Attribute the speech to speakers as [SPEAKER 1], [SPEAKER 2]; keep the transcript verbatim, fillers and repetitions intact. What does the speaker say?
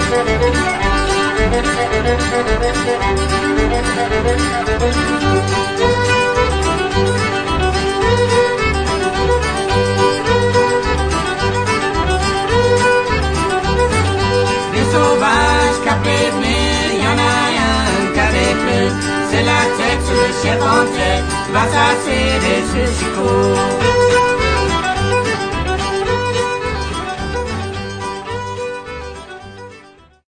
[SPEAKER 1] Des sauvages qu'a prévenir, y'en a un qu'avec eux. C'est la tête sur le chef en tête, va s'asseoir sur le chicot.